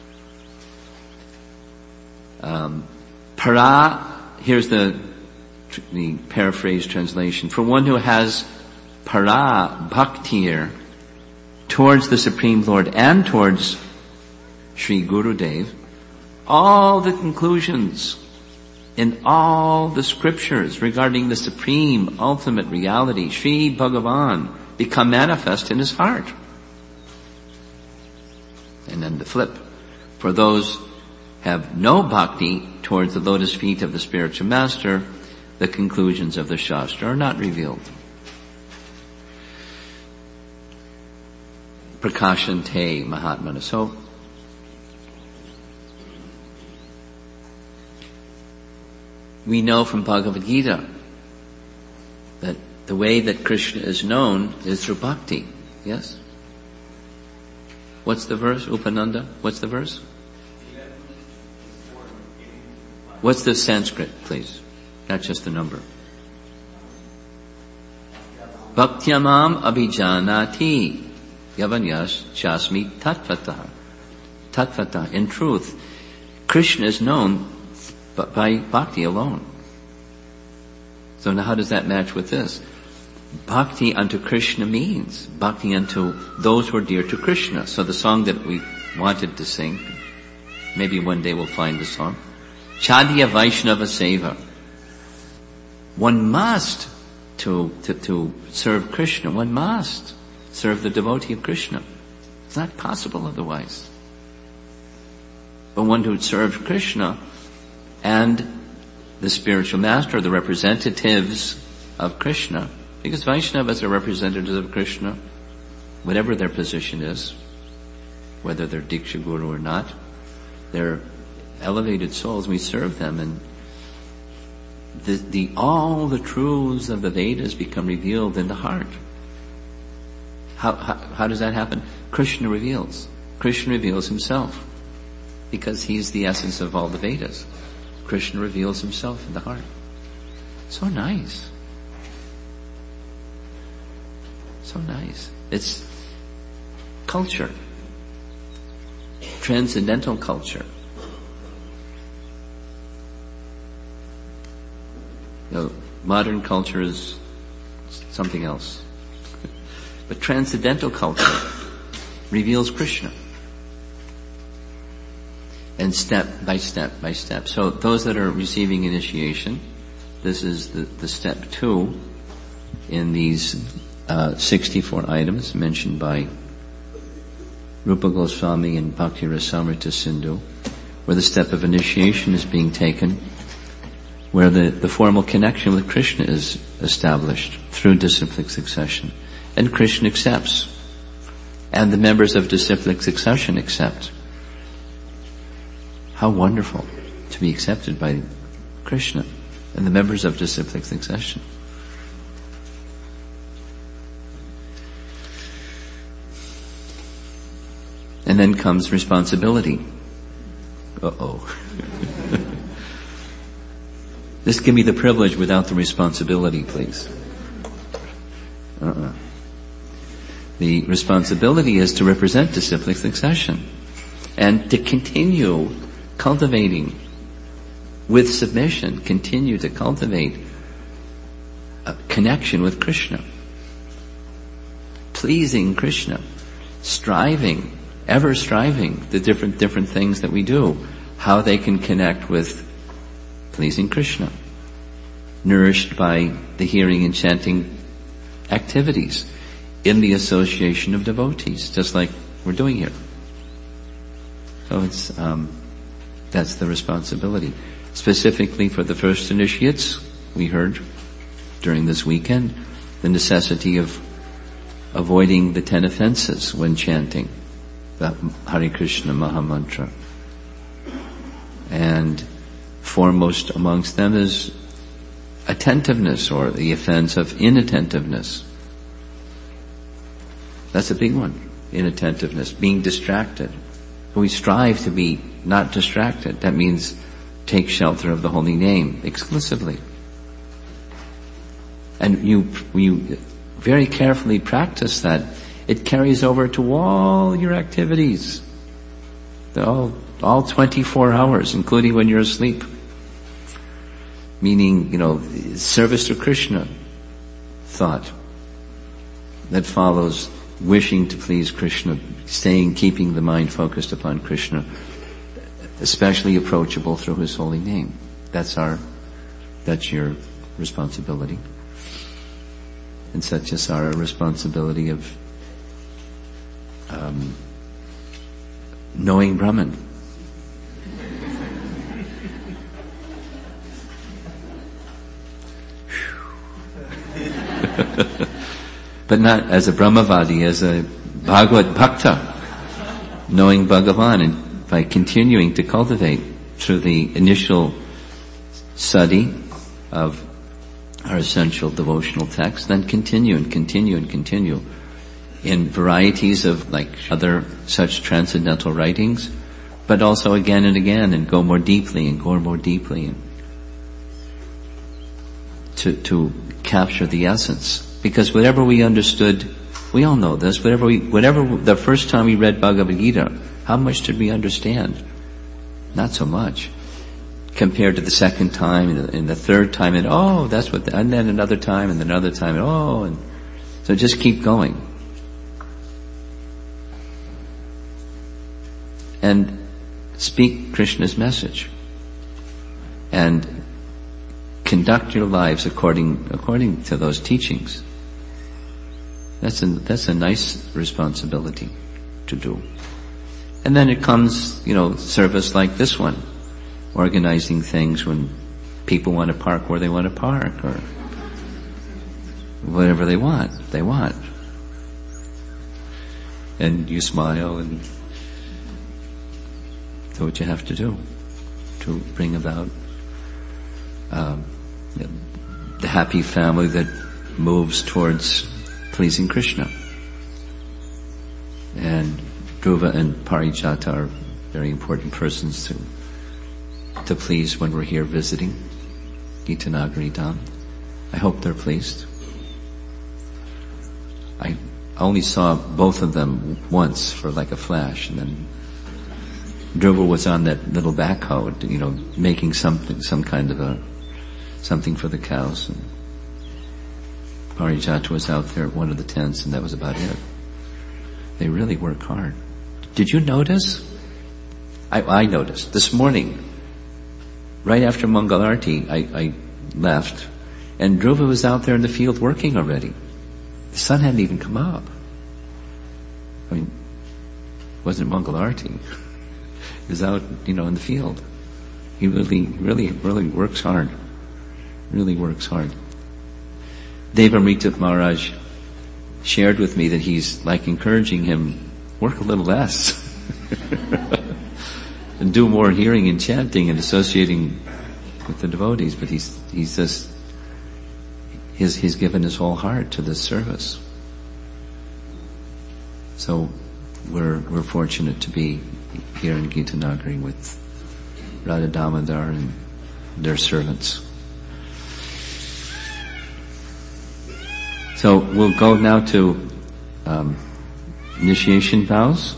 Um, para, here's the the paraphrased translation, for one who has para bhaktir towards the Supreme Lord and towards Sri Gurudev, all the conclusions in all the scriptures regarding the supreme ultimate reality, Sri Bhagavan, become manifest in his heart. And then the flip. For those have no bhakti towards the lotus feet of the spiritual master, the conclusions of the Shastra are not revealed. Prakashante Mahatmana. So, we know from Bhagavad Gita that the way that Krishna is known is through bhakti. Yes? What's the verse, Upananda? What's the verse? What's the Sanskrit, please? Not just the number. Bhaktyamam abhijanati yavanyas chasmi tattvata. Tattvata. In truth, Krishna is known by bhakti alone. So now how does that match with this? Bhakti unto Krishna means bhakti unto those who are dear to Krishna. So the song that we wanted to sing, maybe one day we'll find the song. Chadya Vaishnava Seva. One must to, to, to serve Krishna. One must serve the devotee of Krishna. It's not possible otherwise. But one who serves Krishna and the spiritual master, the representatives of Krishna, because Vaishnavas are representatives of Krishna, whatever their position is, whether they're Diksha Guru or not, they're elevated souls, we serve them, and the, the, all the truths of the Vedas become revealed in the heart. How, how, how does that happen? Krishna reveals. Krishna reveals himself, because he's the essence of all the Vedas. Krishna reveals himself in the heart. So nice. So nice. It's culture. Transcendental culture. You know, modern culture is something else. But transcendental culture reveals Krishna. And step by step by step. So those that are receiving initiation, this is the, the step two in these uh, sixty-four items mentioned by Rupa Goswami and Bhakti Rasamrita Sindhu, where the step of initiation is being taken, where the, the formal connection with Krishna is established through disciplic succession. And Krishna accepts. And the members of disciplic succession accept. How wonderful to be accepted by Krishna and the members of disciplic succession. And then comes responsibility. Uh-oh. Just give me the privilege without the responsibility, please. Uh-uh. The responsibility is to represent disciplic succession and to continue cultivating with submission, continue to cultivate a connection with Krishna, pleasing Krishna, striving, ever striving the different different things that we do, how they can connect with pleasing Krishna, nourished by the hearing and chanting activities in the association of devotees, just like we're doing here. So it's um that's the responsibility. Specifically for the first initiates, we heard during this weekend the necessity of avoiding the ten offenses when chanting the Hare Krishna Mahamantra. And foremost amongst them is attentiveness, or the offense of inattentiveness. That's a big one, inattentiveness, being distracted. We strive to be not distracted. That means take shelter of the holy name exclusively. And you, you very carefully practice that. It carries over to all your activities. All, all twenty-four hours, including when you're asleep. meaning, you know, service to Krishna thought that follows wishing to please Krishna, staying, keeping the mind focused upon Krishna, especially approachable through His holy name. That's our, that's your responsibility. And such is our responsibility of um, knowing Brahman. But not as a Brahmavadi, as a Bhagavad Bhakta, knowing Bhagavan, and by continuing to cultivate through the initial study of our essential devotional texts, then continue and continue and continue in varieties of like other such transcendental writings, but also again and again, and go more deeply and go more deeply and to, to capture the essence. Because whatever we understood, we all know this, whatever we, whatever the first time we read Bhagavad Gita, how much did we understand? Not so much. Compared to the second time and the, and the third time, and oh, that's what, the, and then another time and then another time, and oh, and so just keep going. And speak Krishna's message. And conduct your lives according, according to those teachings. That's a, that's a nice responsibility to do. And then it comes, you know, service like this one. Organizing things when people want to park where they want to park, or whatever they want, they want. And you smile and do what you have to do to bring about um, the happy family that moves towards pleasing Krishna. And Dhruva and Parijata are very important persons to to please when we're here visiting Gitanagari Dham. I hope they're pleased. I only saw both of them once for like a flash, and then Dhruva was on that little backhoe, you know, making something, some kind of a, something for the cows, and Parijata was out there at one of the tents, and that was about it. They really work hard. Did you notice? I, I noticed this morning, right after Mangalarti, I, I left, and Dhruva was out there in the field working already. The sun hadn't even come up. I mean, it wasn't Mangalarti. He was out, you know, in the field. He really, really, really works hard. Really works hard. Devamrita Maharaj shared with me that he's like encouraging him, work a little less. And do more hearing and chanting and associating with the devotees, but he's, he's just, he's, he's given his whole heart to this service. So we're, we're fortunate to be here in Gitanagari with Radha Damodar and their servants. So we'll go now to um, initiation vows.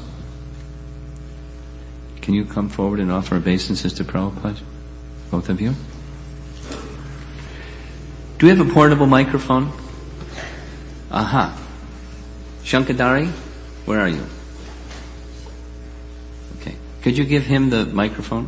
Can you come forward and offer obeisances to Prabhupada? Both of you? Do we have a portable microphone? Aha. Shankadari, where are you? Okay. Could you give him the microphone?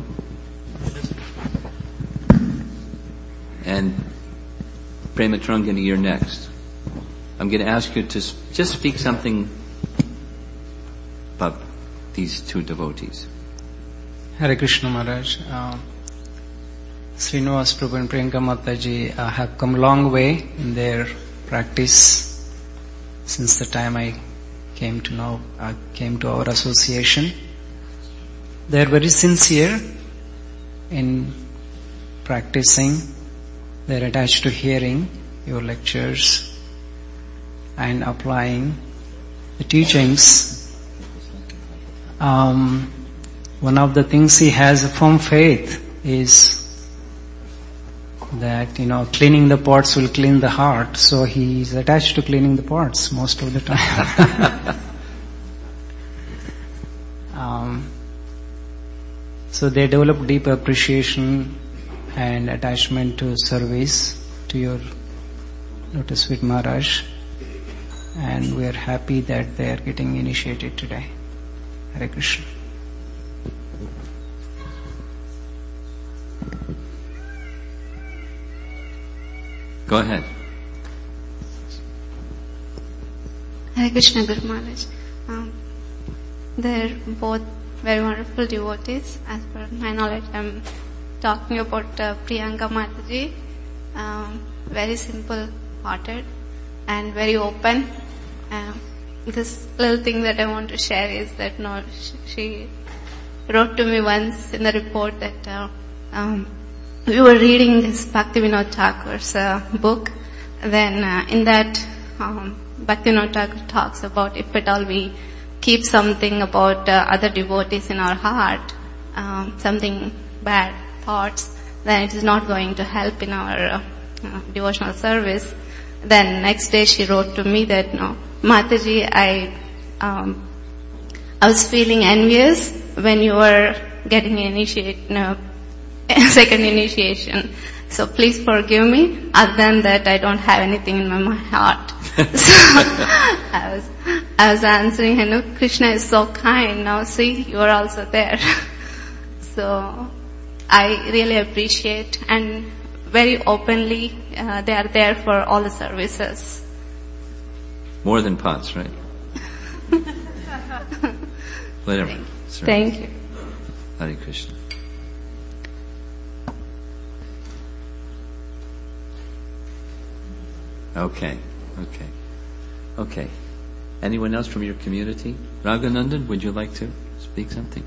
And Prematrangani, you're next. I'm going to ask you to just speak something about these two devotees. Hare Krishna Maharaj. Uh, Srinivas Prabhu and Priyanka Mataji uh, have come a long way in their practice since the time I came to know, uh, came to our association. They are very sincere in practicing. They are attached to hearing your lectures and applying the teachings. Um, One of the things he has a firm faith is that, you know, cleaning the pots will clean the heart. So he is attached to cleaning the pots most of the time. um, so they develop deep appreciation and attachment to service to your Lotus Feet Maharaj, and we are happy that they are getting initiated today. Hare Krishna. Go ahead. Hare Krishna, Guru Maharaj. Um, they're both very wonderful devotees. As per my knowledge, I'm talking about uh, Priyanka Mataji. Um, very simple-hearted and very open. Um, this little thing that I want to share is that no, she wrote to me once in the report that uh, um, we were reading this Bhaktivinoda Thakur's uh, book. Then uh, in that um, Bhaktivinoda Thakur talks about if at all we keep something about uh, other devotees in our heart, um, something bad thoughts, then it is not going to help in our uh, uh, devotional service. Then next day she wrote to me that, no, Mataji, I, um, I was feeling envious when you were getting initiate, no, second initiation. So please forgive me. Other than that, I don't have anything in my, my heart. So I was, I was answering her, no, Krishna is so kind. Now see, you are also there. So I really appreciate, and very openly, uh, they are there for all the services. More than pots, right? Whatever. Thank, Sorry. Thank you. Hare Krishna. Okay, okay, okay. Anyone else from your community? Raghanandan, would you like to speak something?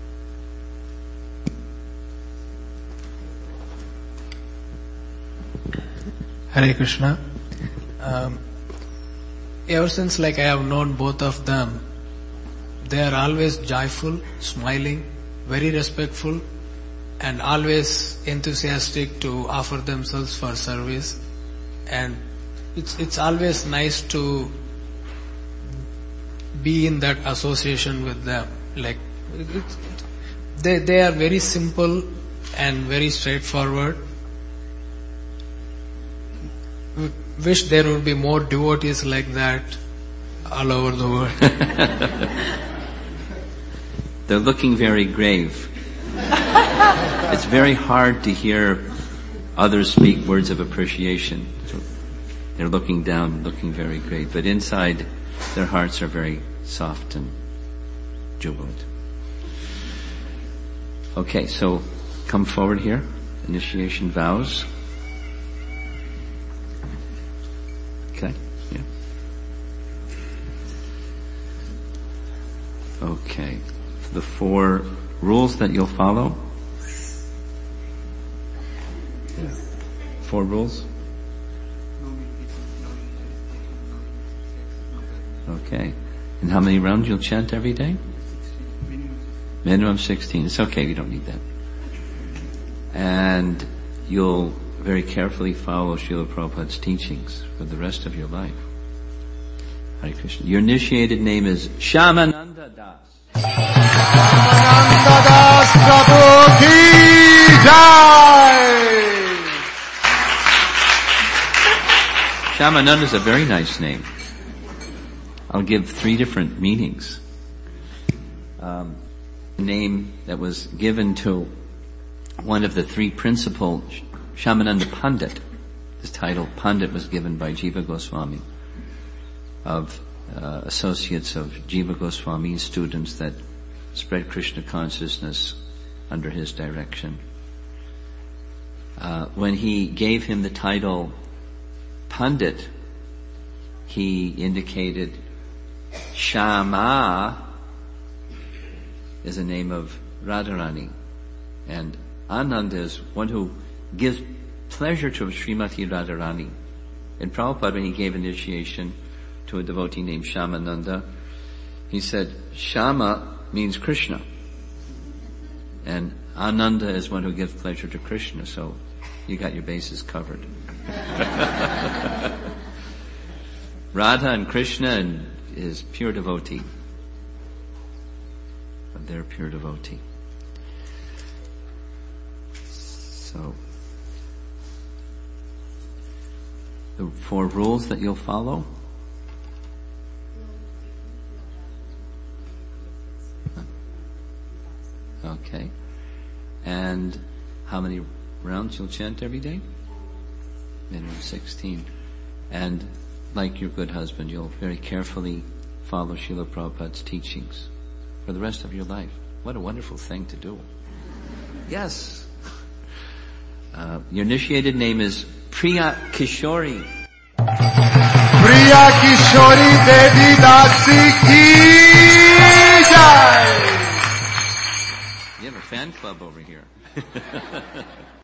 Hare Krishna. Um, ever since like I have known both of them, they are always joyful, smiling, very respectful, and always enthusiastic to offer themselves for service. And it's it's always nice to be in that association with them. Like it's, they they are very simple and very straightforward. Wish there would be more devotees like that all over the world. They're looking very grave. It's very hard to hear others speak words of appreciation. So they're looking down, looking very grave. But inside, their hearts are very soft and jubilant. Okay, so come forward here. Initiation vows. Okay, yeah. Okay. The four rules that you'll follow. Yeah. Four rules. Okay. And how many rounds you'll chant every day? Minimum sixteen. It's okay, we don't need that. And you'll very carefully follow Srila Prabhupada's teachings for the rest of your life. Hare Krishna. Your initiated name is Shyamananda Das. Shyamananda Das Prabhu ki jai! Shyamananda is a very nice name. I'll give three different meanings. Um, a name that was given to one of the three principal Shyamananda Pandit. This title, Pandit, was given by Jiva Goswami, of uh, associates of Jiva Goswami's students that spread Krishna consciousness under his direction. Uh, when he gave him the title Pandit, he indicated Shyama is a name of Radharani, and Ananda is one who gives pleasure to Srimati Radharani. And Prabhupada, when he gave initiation to a devotee named Shyamananda, he said, Shyama means Krishna. And Ananda is one who gives pleasure to Krishna, so you got your bases covered. Radha and Krishna and is pure devotee. But they're pure devotee. So, the four rules that you'll follow? Okay. And how many rounds you'll chant every day? Minimum sixteen. And like your good husband, you'll very carefully follow Srila Prabhupada's teachings for the rest of your life. What a wonderful thing to do. Yes. Uh, your initiated name is Priya Kishori. Priya Kishori Devi Dasi ki jai. You have a fan club over here.